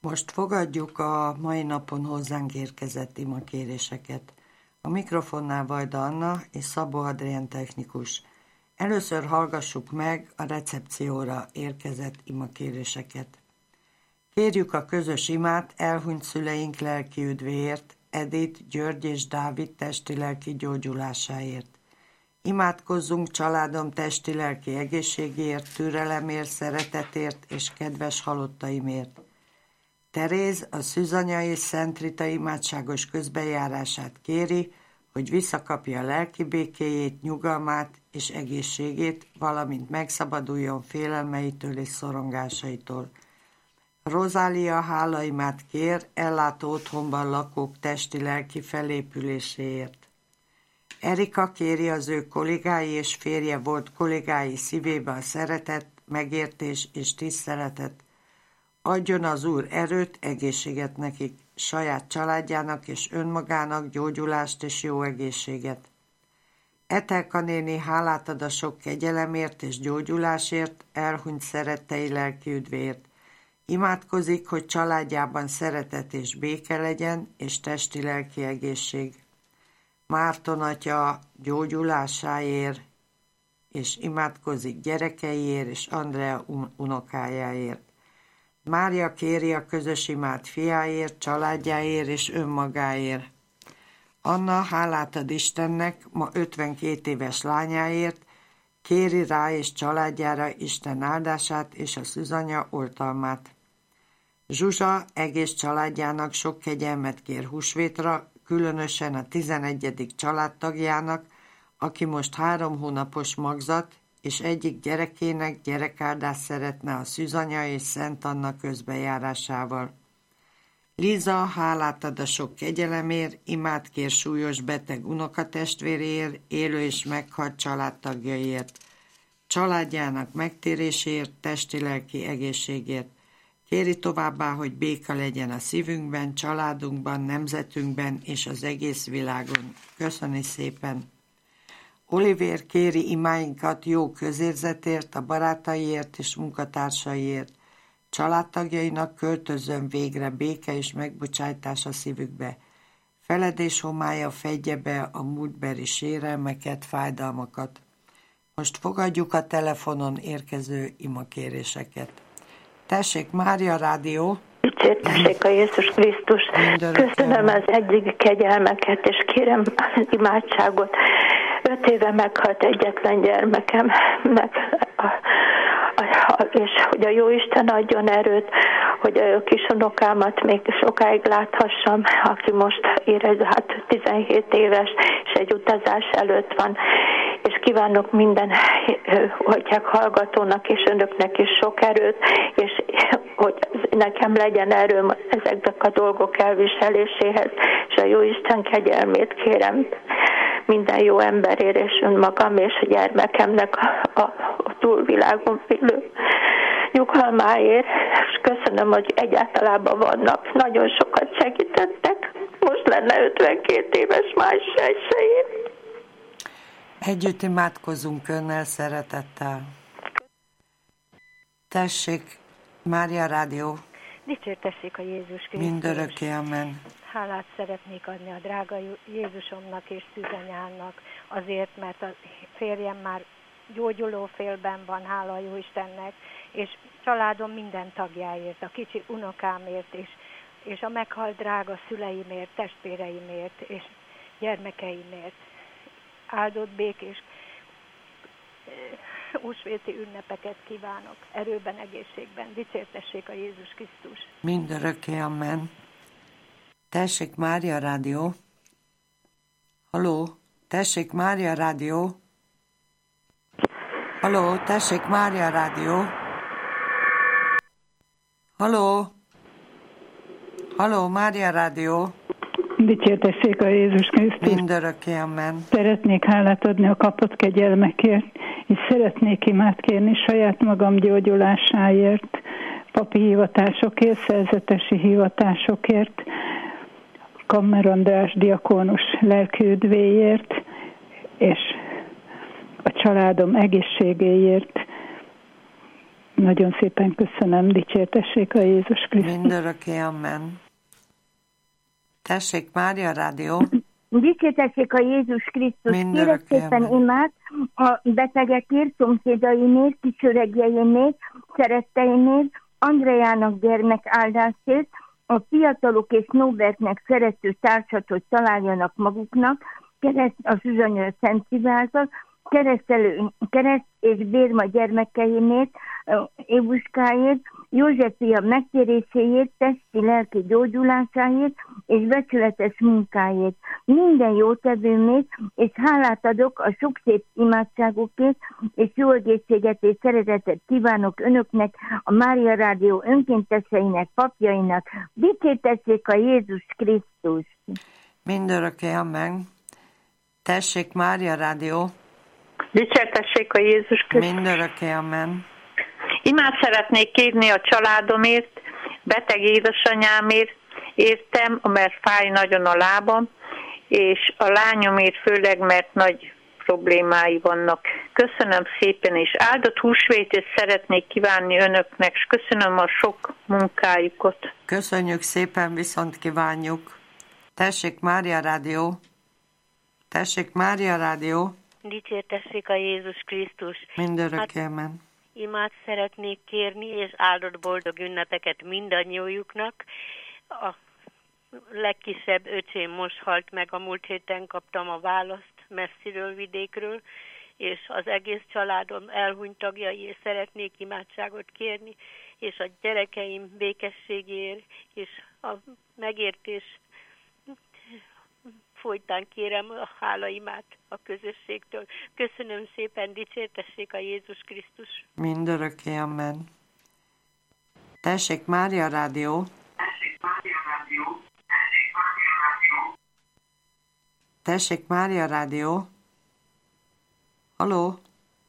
Most fogadjuk a mai napon hozzánk érkezett imakéréseket. A mikrofonnál Vajda Anna és Szabó Adrián technikus. Először hallgassuk meg a recepcióra érkezett imakéréseket. Kérjük a közös imát elhunyt szüleink lelki üdvéért, Edith, György és Dávid testi-lelki gyógyulásáért. Imádkozzunk családom testi-lelki egészségért, türelemért, szeretetért és kedves halottaimért. Teréz a Szűzanya és Szent Rita imádságos közbejárását kéri, hogy visszakapja lelki békéjét, nyugalmát és egészségét, valamint megszabaduljon félelmeitől és szorongásaitól. Rozália hálaimát kér ellátó otthonban lakók testi-lelki felépüléséért. Erika kéri az ő kollégái és férje volt kollégái szívébe a szeretet, megértés és tiszteletet. Adjon az Úr erőt, egészséget nekik, saját családjának és önmagának, gyógyulást és jó egészséget. Etelka néni hálát ad a sok kegyelemért és gyógyulásért, elhunyt szerettei lelki üdvéért. Imádkozik, hogy családjában szeretet és béke legyen, és testi-lelki egészség. Márton atya gyógyulásáért, és imádkozik gyerekeiért és Andrea unokájáért. Mária kéri a közös imát fiáért, családjáért és önmagáért. Anna hálát ad Istennek ma 52 éves lányáért, kéri rá és családjára Isten áldását és a Szűzanya oltalmát. Zsuzsa egész családjának sok kegyelmet kér húsvétra, különösen a 11. családtagjának, aki most 3 hónapos magzat, és egyik gyerekének gyerekáldást szeretne a Szűzanya és Szent Anna közbejárásával. Liza hálát ad a sok kegyelemért, imát kér súlyos beteg unokatestvéréért, élő és meghalt családtagjaiért, családjának megtéréséért, testi-lelki egészségért. Kéri továbbá, hogy béka legyen a szívünkben, családunkban, nemzetünkben és az egész világon. Köszöni szépen! Olivér kéri imáinkat jó közérzetért, a barátaiért és munkatársaiért. Családtagjainak költözön végre béke és megbocsájtás a szívükbe. Feledés homályja fedje be a múltbeli sérelmeket, fájdalmakat. Most fogadjuk a telefonon érkező imakéréseket. Tessék, Mária Rádió! Dicsértessék a Jézus Krisztus! Köszönöm az eddig kegyelmeket, és kérem az imádságot. 5 éve meghalt egyetlen gyermekemnek, és hogy a Jóisten adjon erőt, hogy a kisunokámat még sokáig láthassam, aki most érez, 17 éves, és egy utazás előtt van, és kívánok minden hallgatónak és önöknek is sok erőt, és hogy nekem legyen erőm ezeknek a dolgok elviseléséhez, és a Jóisten kegyelmét kérem minden jó emberért, és önmagam és a gyermekemnek a túlvilágon élő nyugalmáért, és köszönöm, hogy egyáltalában vannak. Nagyon sokat segítettek. Most lenne 52 éves május 1-én. Együtt imádkozunk önnel szeretettel. Tessék, Mária Rádió. Dicsértessék a Jézus Krisztus. Mindörökké, amen. Hálát szeretnék adni a drága Jézusomnak és Szűzanyának azért, mert a férjem már gyógyuló félben van, hála a Jóistennek, és családom minden tagjáért, a kicsi unokámért, és a meghalt drága szüleimért, testvéreimért, és gyermekeimért. Áldott békés húsvéti ünnepeket kívánok, erőben, egészségben. Dicsértessék a Jézus Krisztus. Mindörökké, amen. Tessék, Mária Rádió. Halló, tessék, Mária Rádió. Halló, tessék, Mária Rádió. Halló. Halló, Mária Rádió. Dicsértessék a Jézus Krisztus. Mindörökké, amen. Szeretnék hálát adni a kapott kegyelmekért, és szeretnék imát kérni saját magam gyógyulásáért, papi hivatásokért, szerzetesi hivatásokért, Kammer András diakónus lelki üdvéért, és a családom egészségéért, Nagyon szépen köszönöm, dicsértessék a Jézus Krisztus. Mindörökké, amen. Tessék, Mária Rádió. Dicsértessék a Jézus Krisztus. Kérek szépen imát a betegekért, szomszédaimért, kisöregjeiméért, szeretteimért, Andreának gyermekáldásért, a fiatalok és Nobertnek szerető társat, hogy találjanak maguknak, a Zsuzsanya Szent Szivázat, kereszt és Bérma gyermekeimért, Évuskáért, József fia megtéréséért, testi-lelki gyógyulásáért és becsületes munkáért. Minden jótevőmért, és hálát adok a sok szép imádságokért, és jó egészséget és szeretetet kívánok önöknek, a Mária Rádió önkénteseinek, papjainak. Dicsértessék a Jézus Krisztus! Mindörökké, amen. Tessék, Mária Rádió. Dicsértessék a Jézus Krisztus! Mindörökké, amen. Imát szeretnék kérni a családomért, beteg édesanyámért, értem, mert fáj nagyon a lábam, és a lányomért főleg, mert nagy problémái vannak. Köszönöm szépen, és áldott húsvétet szeretnék kívánni önöknek, és köszönöm a sok munkájukat. Köszönjük szépen, viszont kívánjuk. Tessék, Mária Rádió. Tessék, Mária Rádió. Dicsértessék a Jézus Krisztus. Mindörökké, amen. Imát szeretnék kérni, és áldott boldog ünnepeket mindannyiójuknak. A legkisebb öcsém most halt meg, a múlt héten kaptam a választ messziről, vidékről, és az egész családom elhunyt tagjai, és szeretnék imádságot kérni, és a gyerekeim békességéért, és a megértés folytán kérem a hálaimát a közösségtől. Köszönöm szépen, dicsértessék a Jézus Krisztus. Mindörökké, amen. Tessék, Mária Rádió. Tessék, Mária Rádió. Halló?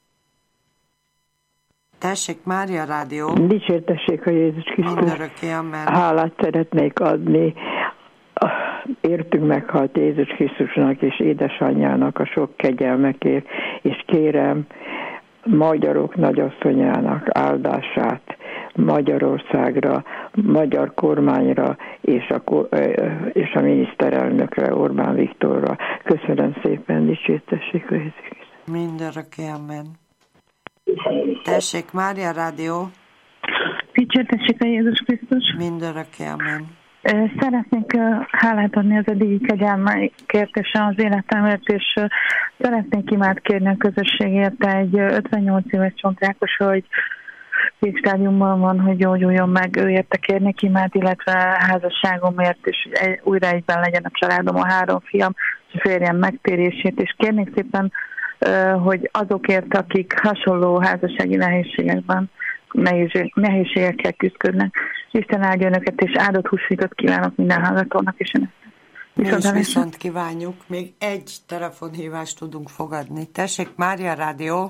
Tessék, Mária Rádió. Dicsértessék a Jézus Krisztus. Mindörökké, amen. Hálát szeretnék adni értünk meghalt Jézus Krisztusnak és édesanyjának a sok kegyelmekért, és kérem magyarok nagyasszonyának áldását Magyarországra, magyar kormányra és a miniszterelnökre, Orbán Viktorra. Köszönöm szépen, dicsértessék a Jézus Krisztus. Mindörökké, amen. Tessék, Mária Rádió. Dicsértessék a Jézus Krisztus. Mindörökké, amen. Szeretnék hálát adni az eddigi kegyelmekért és az életemért, és szeretnék imát kérni a közösségért. Egy 58 éves csontrákos, hogy végstádiumban van, hogy gyógyuljon meg, ő érte kérnék imát, illetve házasságomért, és újra egyben legyen a családom, a 3 fiam, és a férjem megtérését, és kérnék szépen, hogy azokért, akik hasonló házassági nehézségekkel küzdködnek. Isten áldja önöket, és áldott húsvétot kívánok minden hallgatónak, és önöknek. Mi is viszont kívánjuk. Még egy telefonhívást tudunk fogadni. Tessék, Mária Rádió.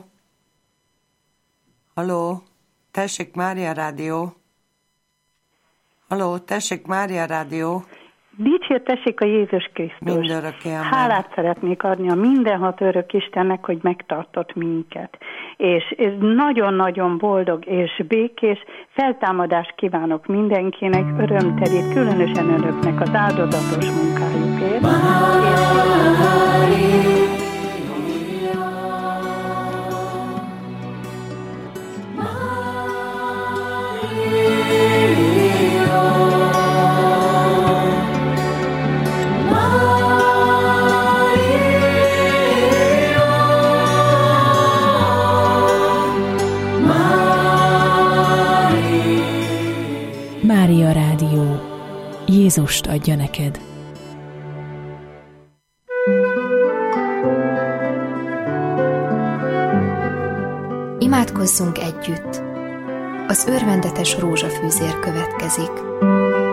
Halló? Tessék, Mária Rádió. Halló? Tessék, Mária Rádió. Dicsértessék a Jézus Krisztus. Mindörökké, amen. Hálát szeretnék adni a mindenhat örök Istennek, hogy megtartott minket. És nagyon-nagyon boldog és békés feltámadást kívánok mindenkinek, örömterét, különösen önöknek az áldozatos munkájukért. Mária Rádió. Jézust adja neked. Imádkozzunk együtt. Az örvendetes rózsafűzér következik.